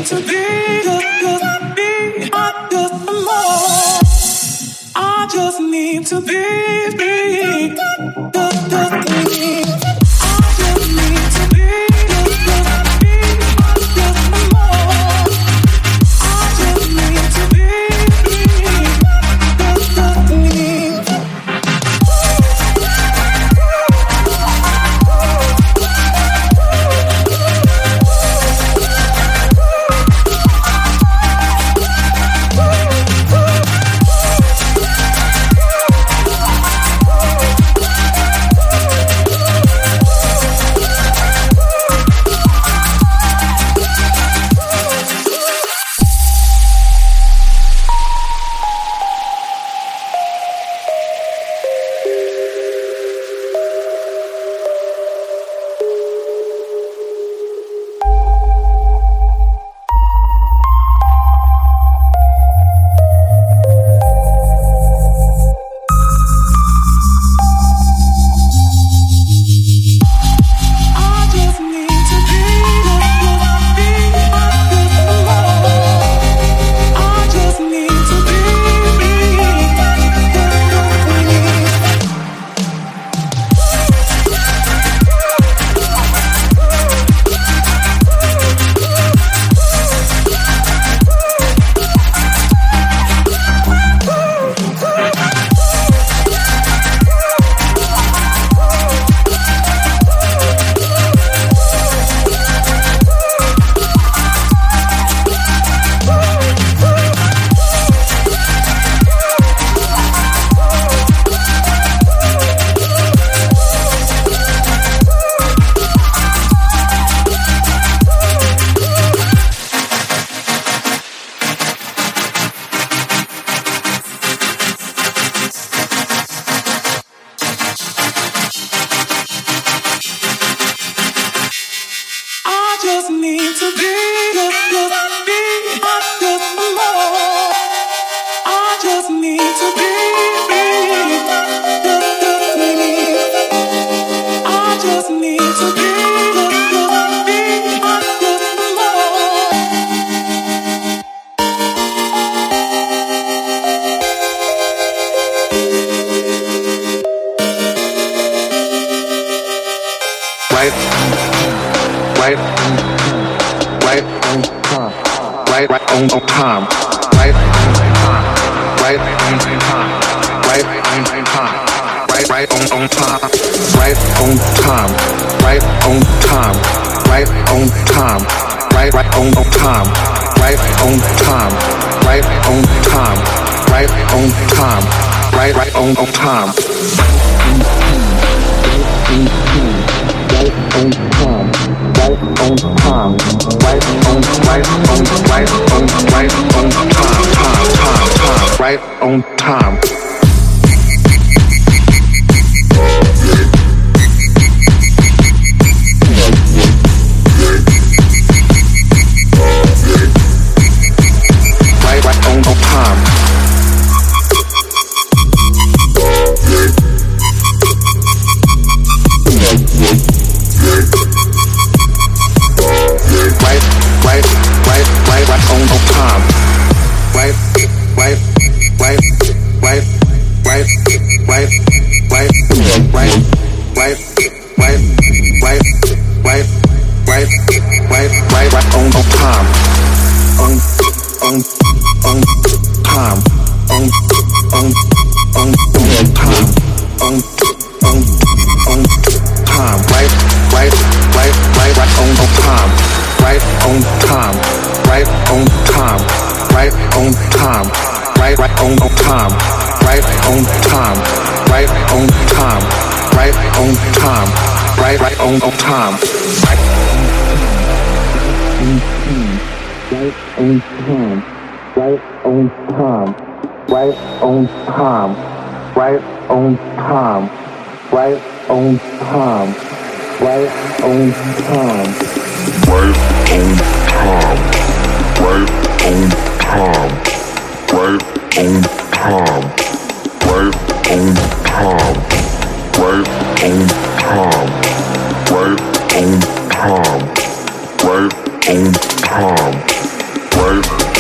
Right on time.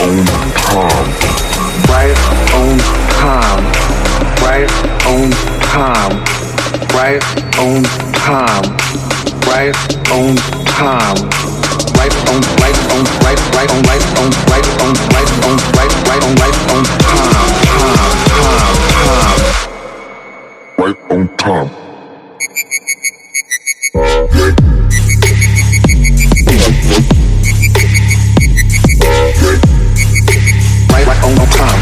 on time. Right on time. Right on time. Right on time. Right on time. Right on, right on, right on, right on, right on, right on, right on, right on time, time. Right on time. Right on time.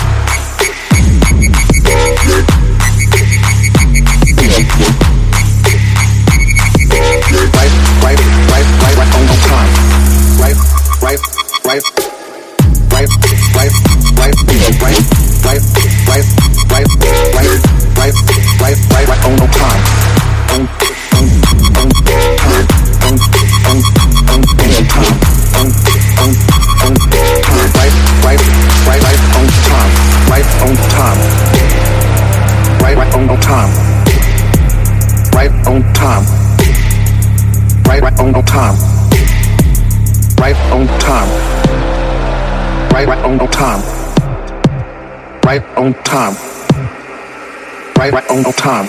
Right on time. Right on time.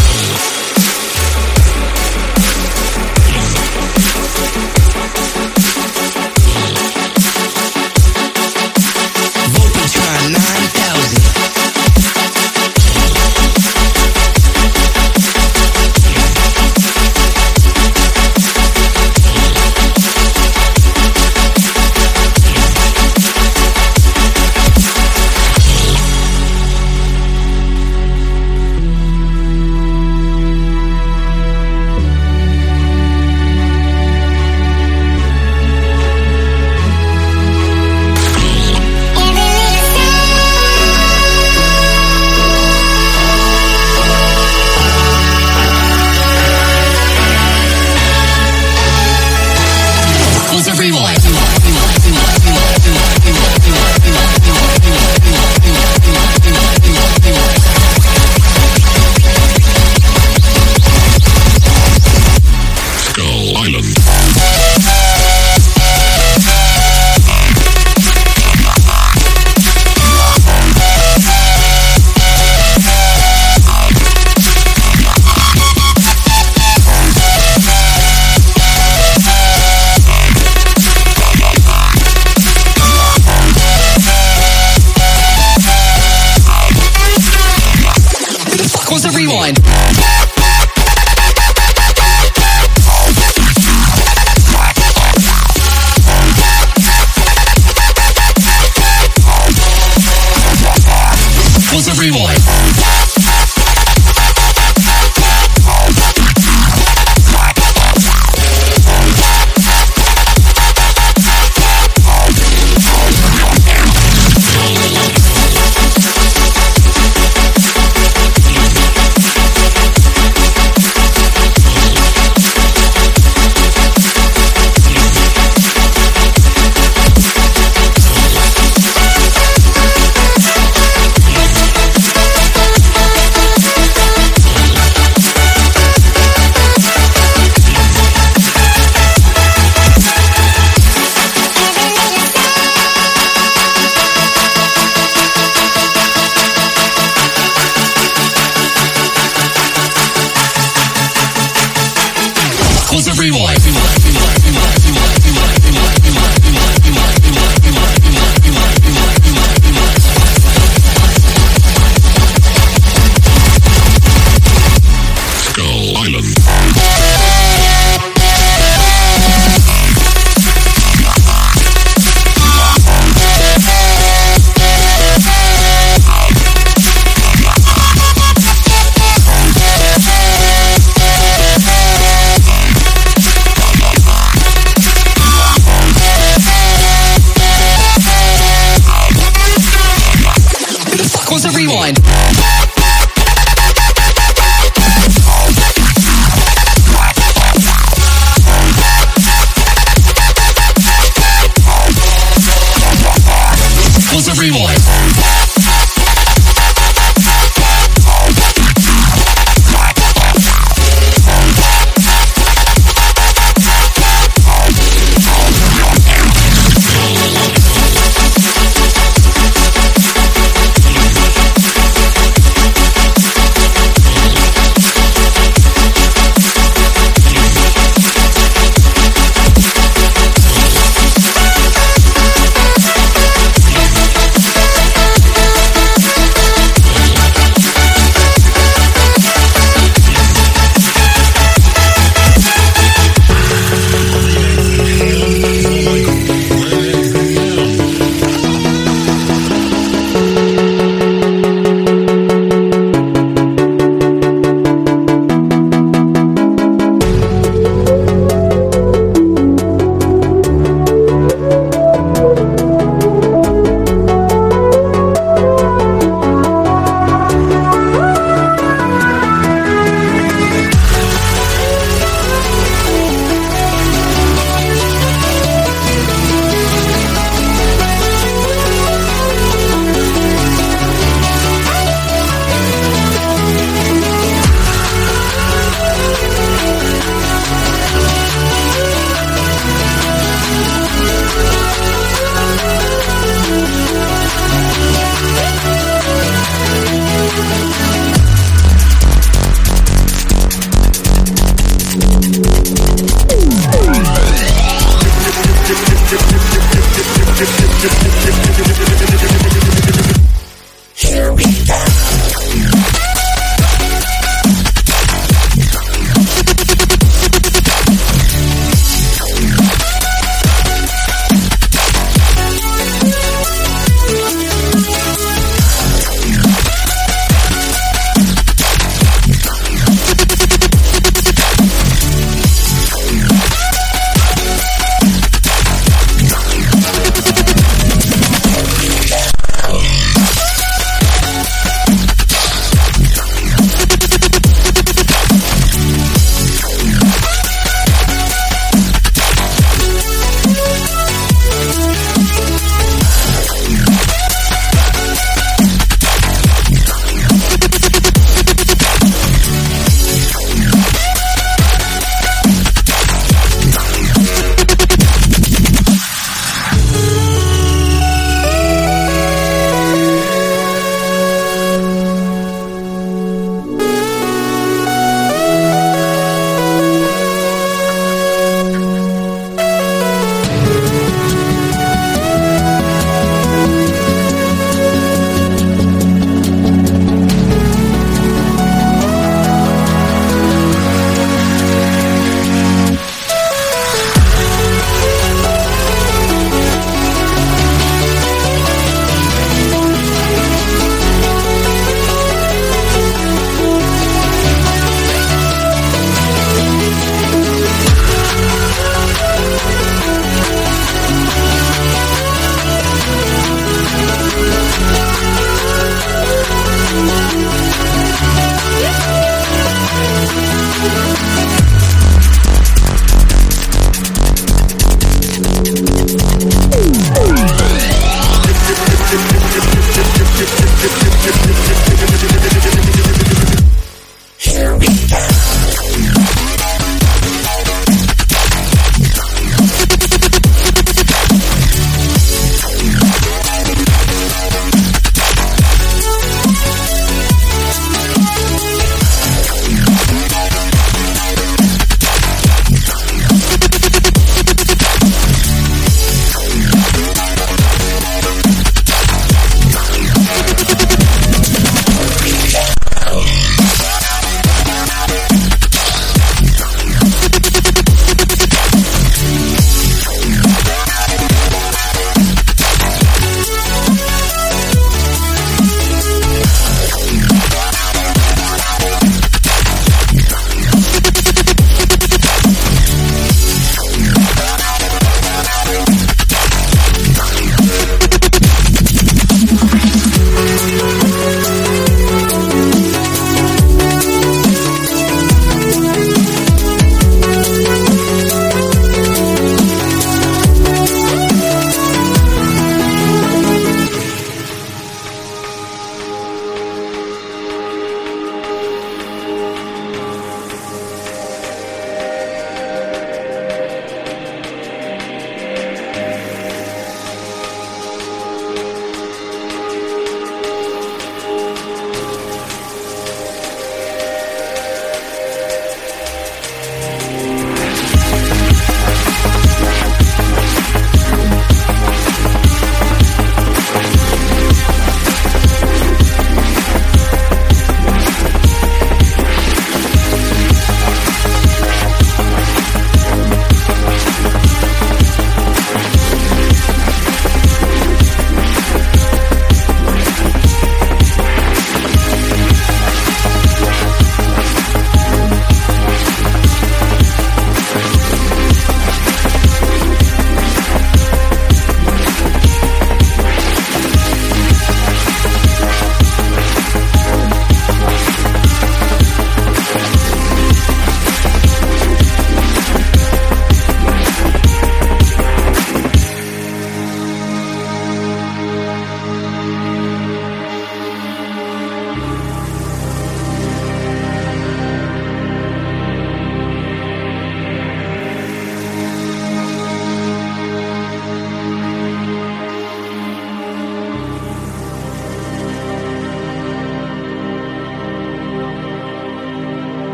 Voltron 9000. Rewind. What's a rewind? Rewind. What's a rewind?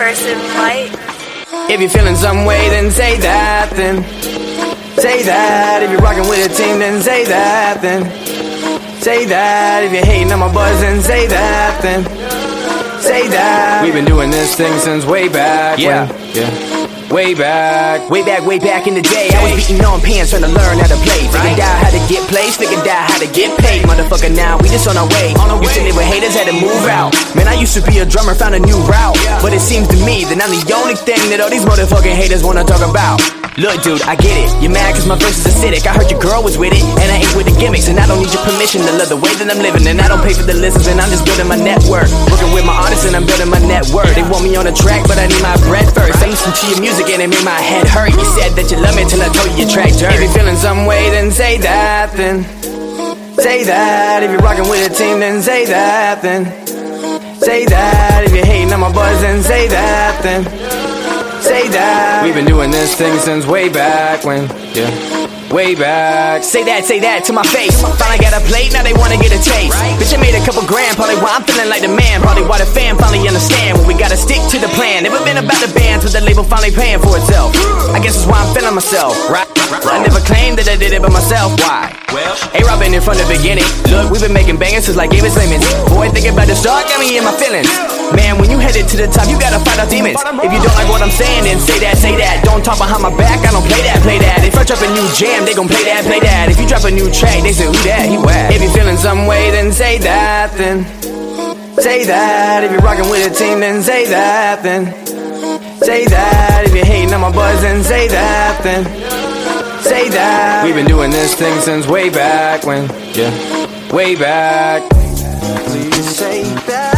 person might. If you're feeling some way, then say that, then say that. If you're rocking with a team, then say that, then say that. If you're hating on my buzz, then say that, then say that. We've been doing this thing since way back. Yeah. Way back in the day, I was beating on pants trying to learn how to play. Figured out how to get plays, figured out how to get paid. Motherfucker, now we just on our way. Used to live with haters, had to move out. Man, I used to be a drummer, found a new route. But it seems to me that I'm the only thing that all these motherfucking haters wanna talk about. Look, dude, I get it. You're mad cause my verse is acidic. I heard your girl was with it, and I ain't with the gimmicks. And I don't need your permission to love the way that I'm living. And I don't pay for the listens, and I'm just building my network. Working with my artists, and I'm building my net worth. They want me on the track, but I need my bread first. I listen to your music, and it made my head hurt. You said that you love me till I told you your track dirt. If you're feeling some way, then say that, then say that. If you're rocking with a team, then say that, then say that. If you're hating on my buzz, then say that, then say that. We've been doing this thing since way back when, way back. Say that to my face. Finally got a plate, now they wanna get a taste. Bitch, I made a couple grand, probably why I'm feeling like the man. Probably why the fam finally understand when we gotta stick to the plan. Never been about the bands with the label finally paying for itself. I guess that's why I'm feeling myself, right? I never claimed that I did it by myself. Why? A-Rob been in from the beginning. Look, we've been making bangers since like Davis Lemons. Boy, thinking about the start got me in my feelings. Man, when you headed to the top, you gotta fight out demons. If you don't like what I'm saying, then say that, say that. Don't talk behind my back, I don't play that, play that. If I drop a new jam, they gon' play that, play that. If you drop a new track, they say, who that, he whack. If you're feeling some way, then say that, then say that. If you're rocking with a team, then say that, then say that. If you're hating on my buzz, then say that, then say that. We've been doing this thing since way back when, way back. Please say that.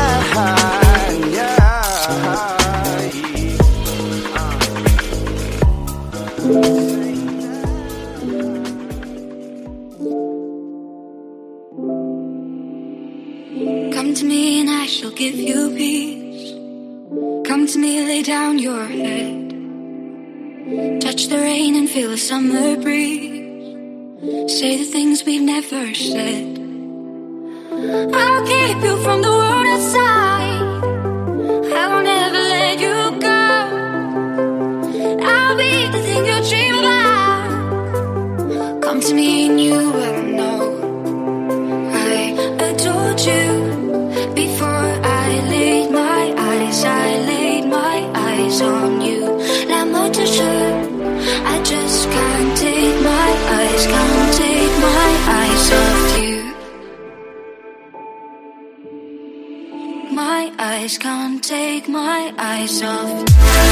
Come to me and I shall give you peace. Come to me, lay down your head. Touch the rain and feel the summer breeze. Say the things we've never said. I'll keep you from the world outside. I'll never let you go. I'll be the thing you dream about. Come to me and you will know. I adored you before I laid my eyes. I laid my eyes on you. La moteur, I just can't take my eyes, can't take my eyes off you. My eyes can't take my eyes off.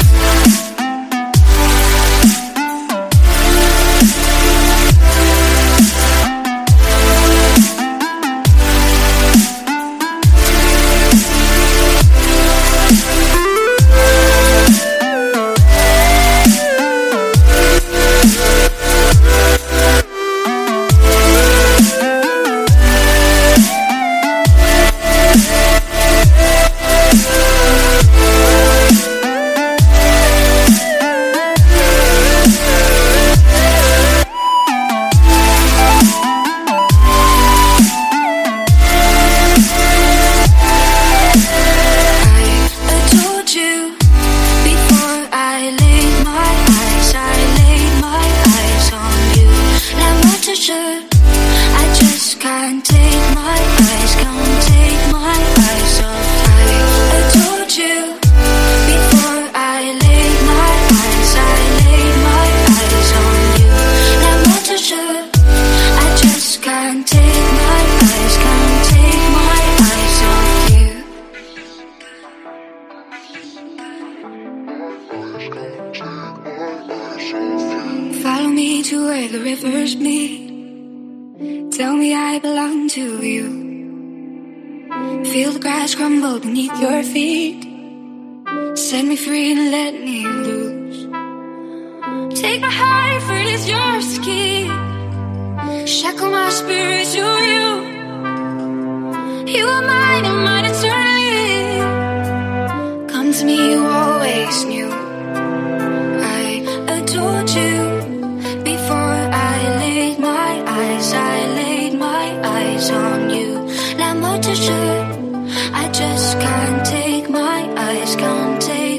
Follow me to where the rivers meet. Tell me I belong to you. Feel the grass crumble beneath your feet. Set me free and let me loose. Take my heart, for it is yours to keep. Shackle my spirit to you. You are mine and mine eternally. Come to me, you always knew. I adored you before I laid my eyes. I laid my eyes on you. La moteur, I just can't take my eyes, can't take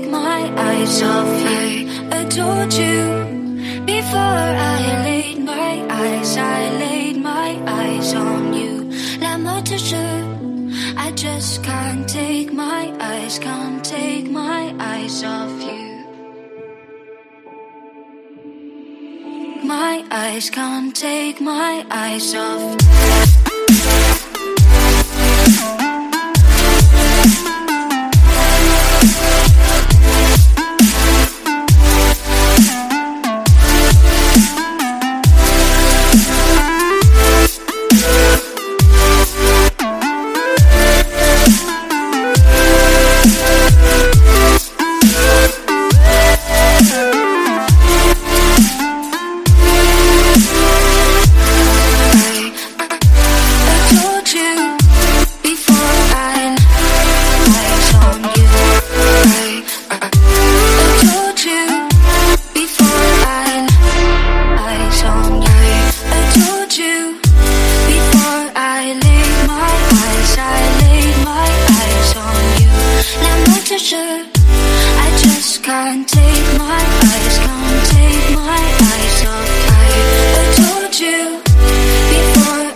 can't take my eyes, can't take my eyes off you. My eyes can't take my eyes off. Before